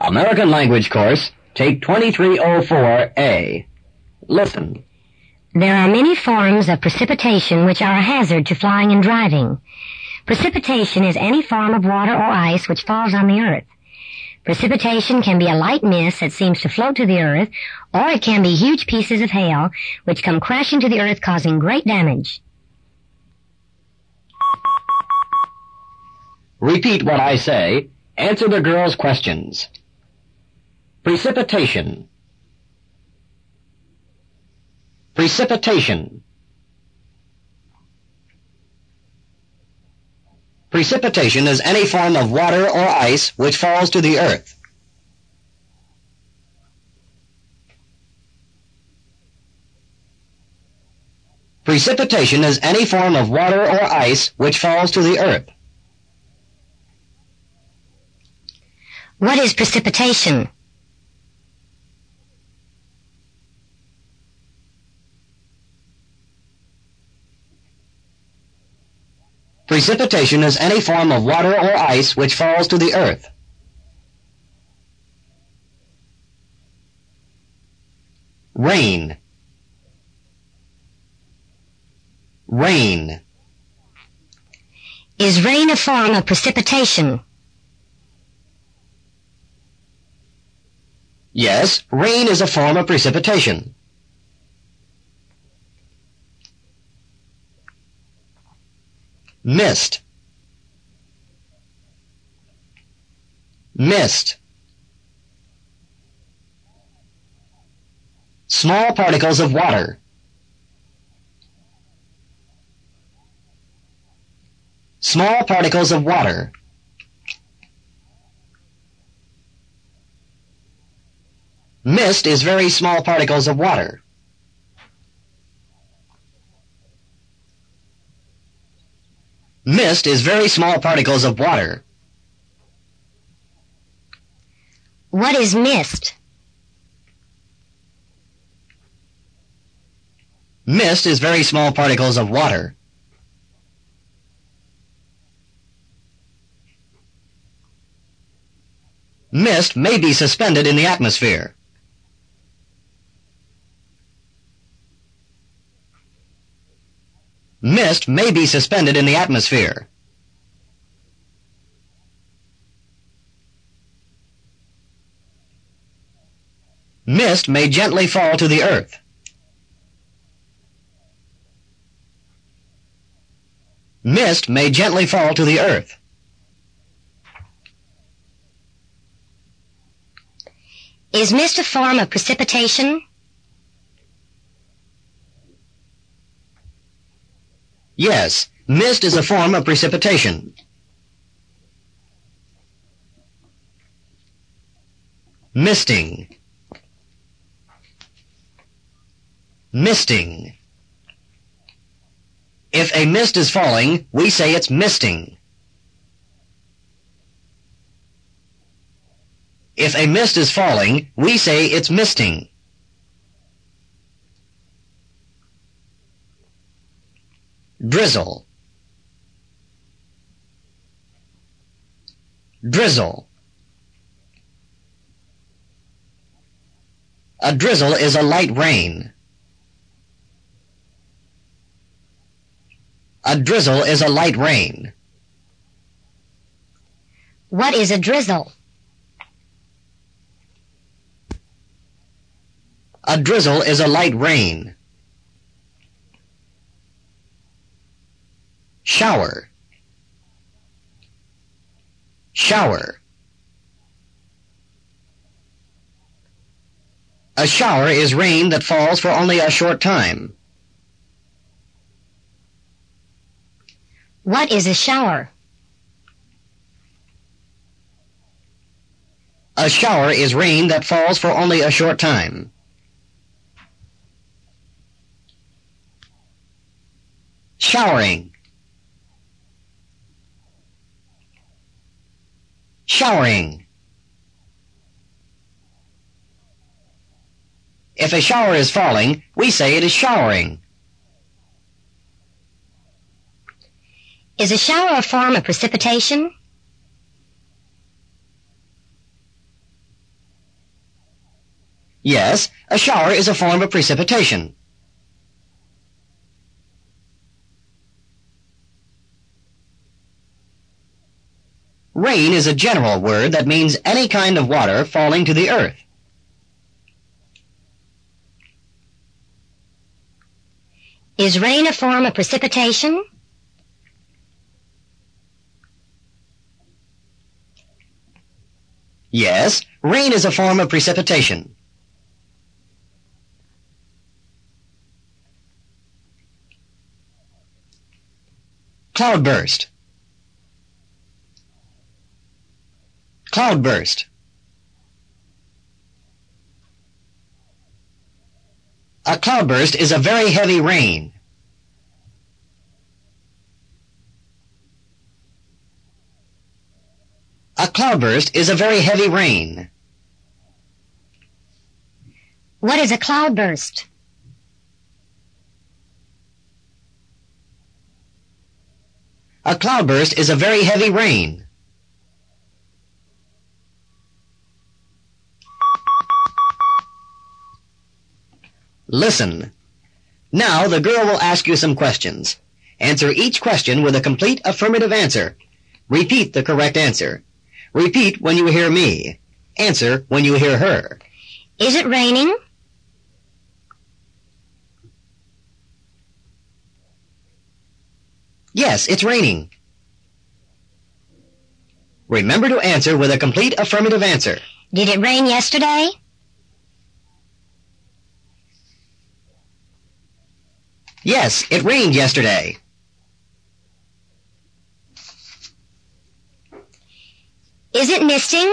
American Language Course, take 2304A. Listen. There are many forms of precipitation which are a hazard to flying and driving. Precipitation is any form of water or ice which falls on the earth. Precipitation can be a light mist that seems to float to the earth, or it can be huge pieces of hail which come crashing to the earth causing great damage. Repeat what I say. Answer the girls' questions. Precipitation. Precipitation. Precipitation is any form of water or ice which falls to the earth. Precipitation is any form of water or ice which falls to the earth. What is precipitation? Precipitation is any form of water or ice which falls to the earth. Rain. Rain. Is rain a form of precipitation? Yes, rain is a form of precipitation. Mist. Mist. Small particles of water. Small particles of water. Mist is very small particles of water. Mist is very small particles of water. What is mist? Mist is very small particles of water. Mist may be suspended in the atmosphere. Mist may be suspended in the atmosphere. Mist may gently fall to the earth. Mist may gently fall to the earth. Is mist a form of precipitation? Yes, mist is a form of precipitation. Misting. Misting. If a mist is falling, we say it's misting. If a mist is falling, we say it's misting. Drizzle. Drizzle. A drizzle is a light rain. A drizzle is a light rain. What is a drizzle? A drizzle is a light rain. Shower. Shower. A shower is rain that falls for only a short time. What is a shower? A shower is rain that falls for only a short time. Showering. Showering. If a shower is falling, we say it is showering. Is a shower a form of precipitation? Yes, a shower is a form of precipitation. Rain is a general word that means any kind of water falling to the earth. Is rain a form of precipitation? Yes, rain is a form of precipitation. Cloudburst. Cloudburst. A cloudburst is a very heavy rain. A cloudburst is a very heavy rain. What is a cloudburst? A cloudburst is a very heavy rain. Listen. Now the girl will ask you some questions. Answer each question with a complete affirmative answer. Repeat the correct answer. Repeat when you hear me. Answer when you hear her. Is it raining? Yes, it's raining. Remember to answer with a complete affirmative answer. Did it rain yesterday? Yes, it rained yesterday. Is it misting?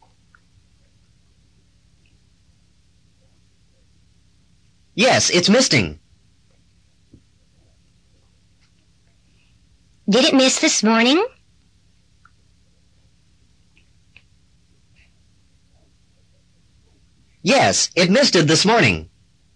Yes, it's misting. Did it mist this morning? Yes, it misted this morning.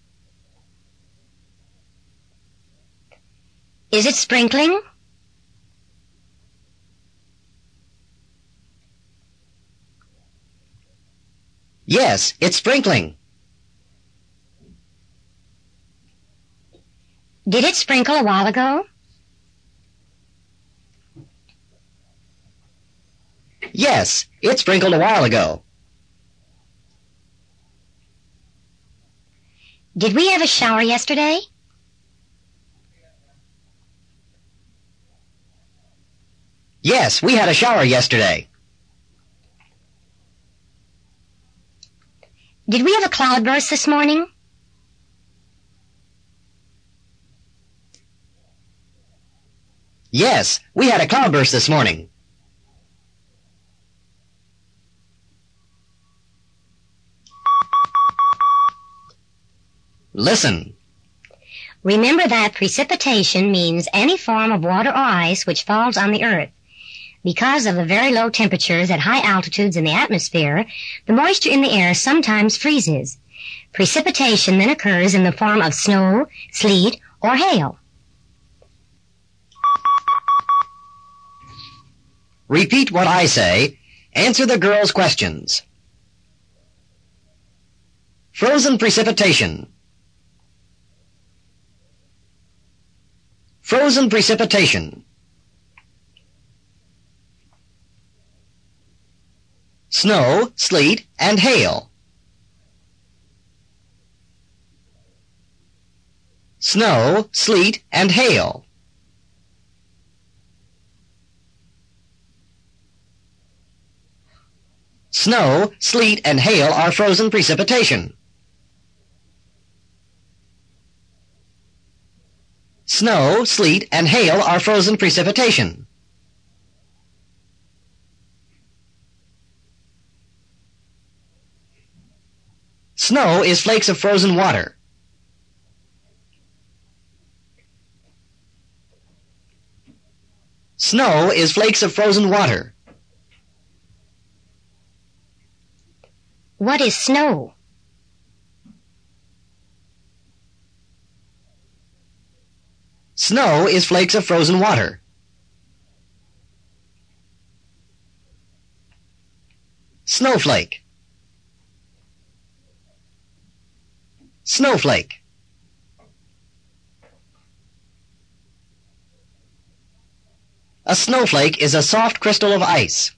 Is it sprinkling? Yes, it's sprinkling. Did it sprinkle a while ago? Yes, it sprinkled a while ago. Did we have a shower yesterday? Yes, we had a shower yesterday. Did we have a cloudburst this morning? Yes, we had a cloudburst this morning. Listen. Remember that precipitation means any form of water or ice which falls on the earth. Because of the very low temperatures at high altitudes in the atmosphere, the moisture in the air sometimes freezes. Precipitation then occurs in the form of snow, sleet, or hail. Repeat what I say. Answer the girl's questions. Frozen precipitation. Frozen precipitation. Snow, sleet, and hail. Snow, sleet, and hail. Snow, sleet, and hail are frozen precipitation. Snow, sleet, and hail are frozen precipitation. Snow is flakes of frozen water. Snow is flakes of frozen water. What is snow? Snow is flakes of frozen water. Snowflake. Snowflake. A snowflake is a soft crystal of ice.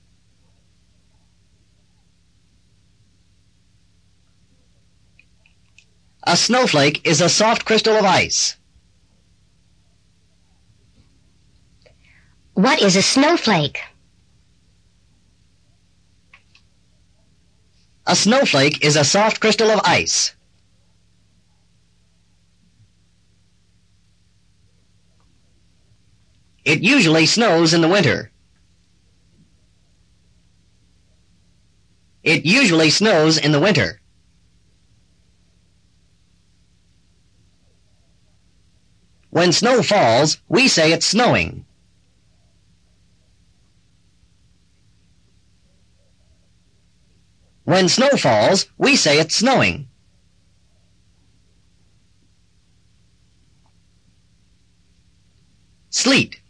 A snowflake is a soft crystal of ice. What is a snowflake? A snowflake is a soft crystal of ice. It usually snows in the winter. It usually snows in the winter. When snow falls, we say it's snowing. When snow falls, we say it's snowing. Sleet.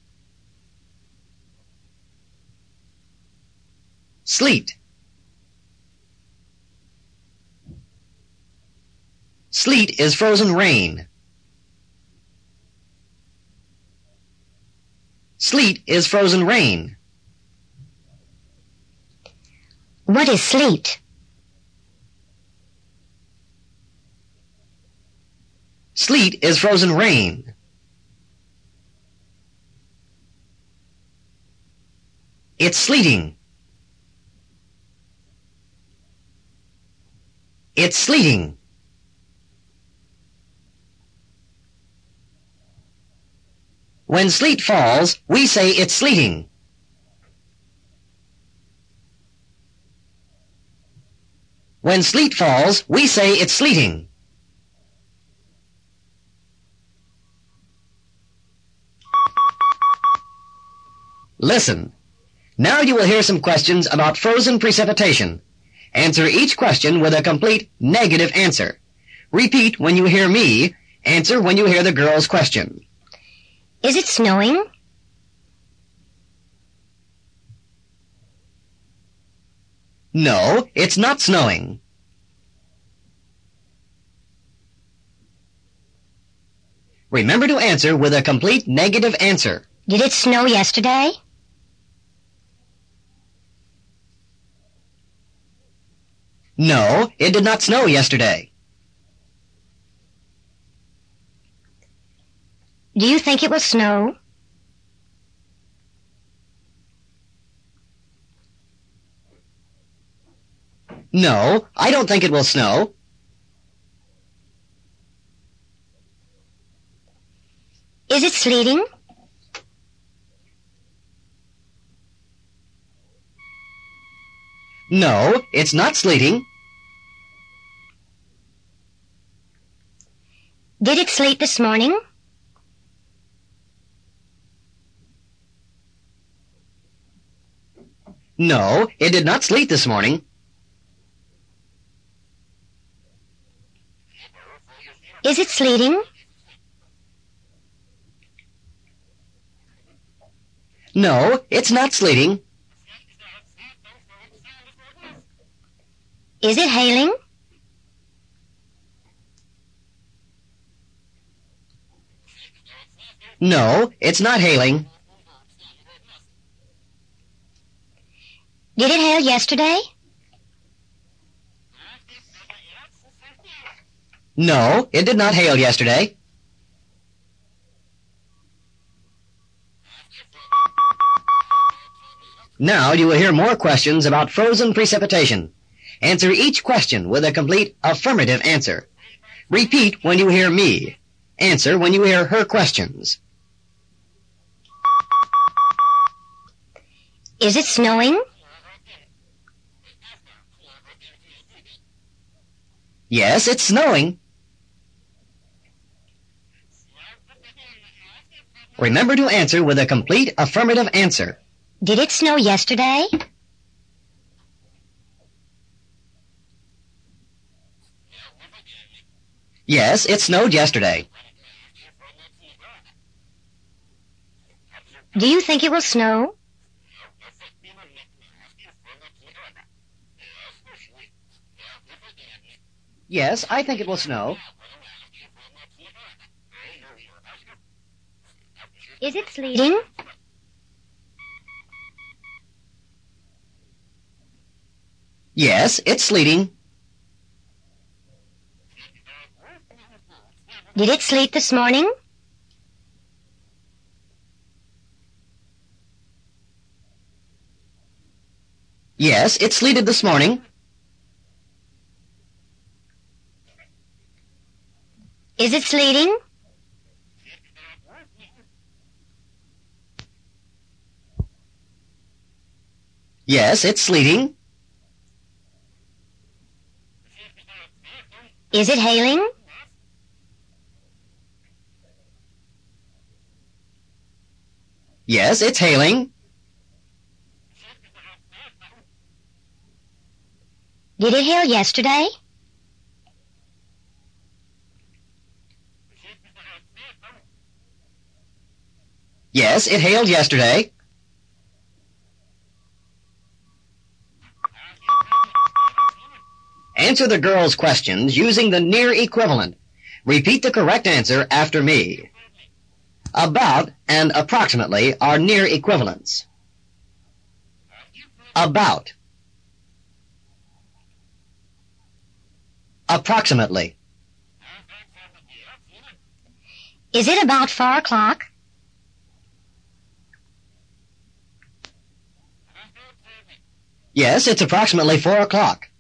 Sleet. Sleet is frozen rain. Sleet is frozen rain. What is sleet? Sleet is frozen rain. It's sleeting. It's sleeting. When sleet falls, we say it's sleeting. When sleet falls, we say it's sleeting. Listen. Now you will hear some questions about frozen precipitation. Answer each question with a complete negative answer. Repeat when you hear me. Answer when you hear the girl's question. Is it snowing? No, it's not snowing. Remember to answer with a complete negative answer. Did it snow yesterday? No, it did not snow yesterday. Do you think it will snow? No, I don't think it will snow. Is it sleeting? No, it's not sleeting. Did it sleet this morning? No, it did not sleet this morning. Is it sleeting? No, it's not sleeting. Is it hailing? No, it's not hailing. Did it hail yesterday? No, it did not hail yesterday. Now you will hear more questions about frozen precipitation. Answer each question with a complete affirmative answer. Repeat when you hear me. Answer when you hear her questions. Is it snowing? Yes, it's snowing. Remember to answer with a complete affirmative answer. Did it snow yesterday? Yes, it snowed yesterday. Do you think it will snow? Yes, I think it will snow. Is it sleeting? Yes, it's sleeting. Did it sleet this morning? Yes, it sleeted this morning. Is it sleeting? Yes, it's sleeting. Is it hailing? Yes, it's hailing. Did it hail yesterday? Yes, it hailed yesterday. Answer the girl's questions using the near equivalent. Repeat the correct answer after me. About and approximately are near equivalents. About. Approximately. Is it about 4 o'clock? Yes, it's approximately 4 o'clock.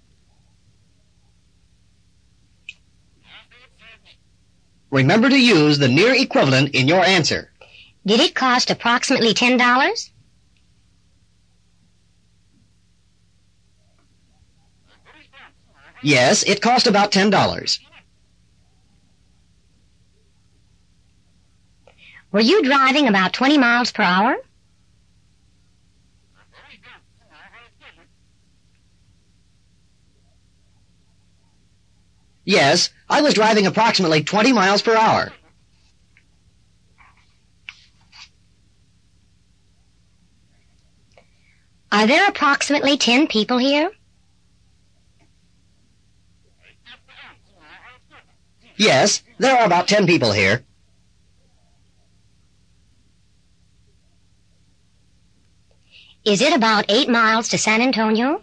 Remember to use the near equivalent in your answer. Did it cost approximately $10? Yes, it cost about $10. Were you driving about 20 miles per hour? Yes, I was driving approximately 20 miles per hour. Are there approximately 10 people here? Yes, there are about 10 people here. Is it about 8 miles to San Antonio?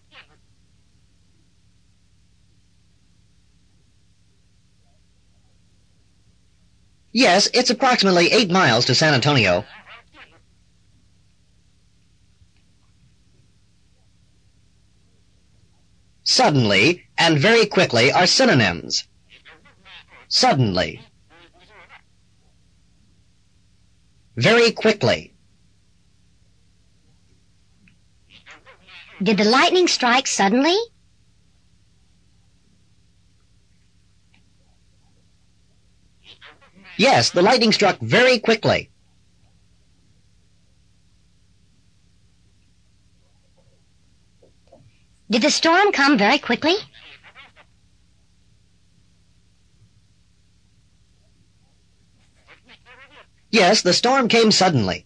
Yes, it's approximately 8 miles to San Antonio. Suddenly and very quickly are synonyms. Suddenly. Very quickly. Did the lightning strike suddenly? Yes, the lightning struck very quickly. Did the storm come very quickly? Yes, the storm came suddenly.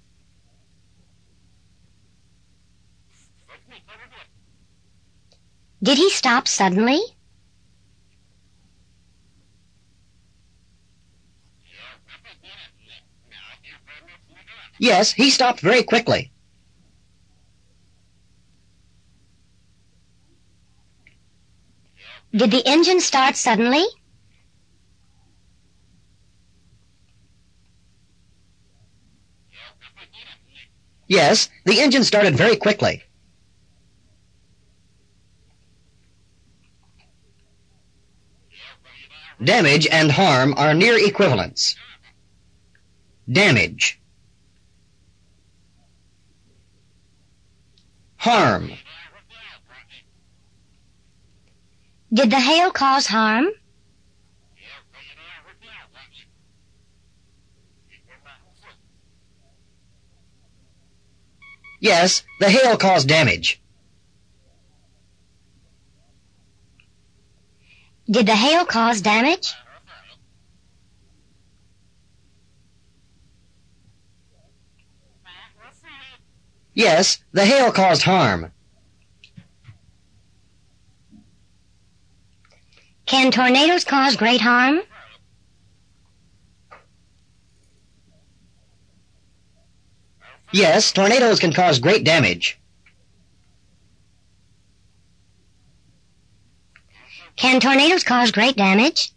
Did he stop suddenly? Yes, he stopped very quickly. Did the engine start suddenly? Yes, the engine started very quickly. Damage and harm are near equivalents. Damage. Harm. Did the hail cause harm? Yes, the hail caused damage. Did the hail cause damage? Yes, the hail caused harm. Can tornadoes cause great harm? Yes, tornadoes can cause great damage. Can tornadoes cause great damage?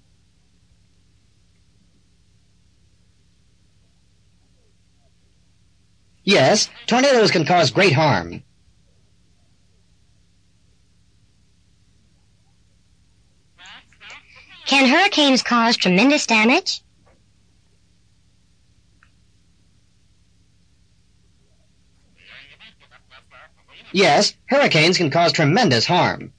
Yes, tornadoes can cause great harm. Can hurricanes cause tremendous damage? Yes, hurricanes can cause tremendous harm.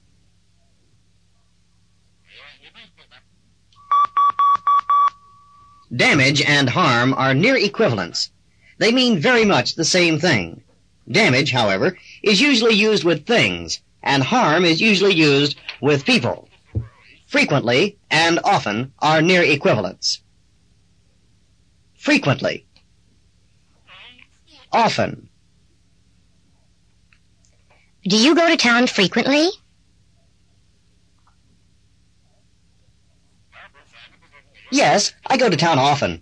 Damage and harm are near equivalents. They mean very much the same thing. Damage, however, is usually used with things, and harm is usually used with people. Frequently and often are near equivalents. Frequently. Often. Do you go to town frequently? Yes, I go to town often.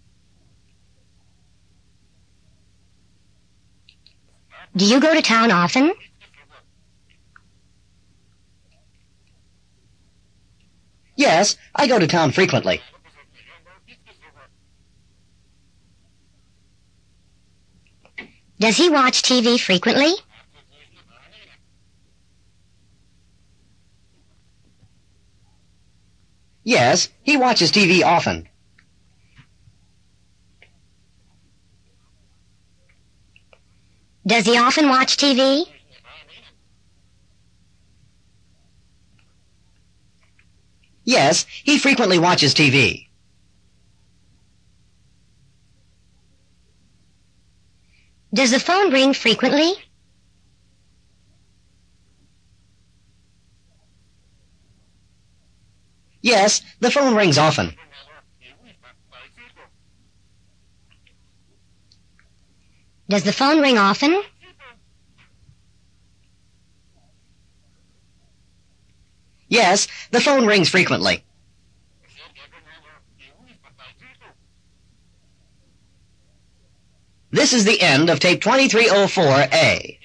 Do you go to town often? Yes, I go to town frequently. Does he watch TV frequently? Yes, he watches TV often. Does he often watch TV? Yes, he frequently watches TV. Does the phone ring frequently? Yes, the phone rings often. Does the phone ring often? Yes, the phone rings frequently. This is the end of tape 2304A.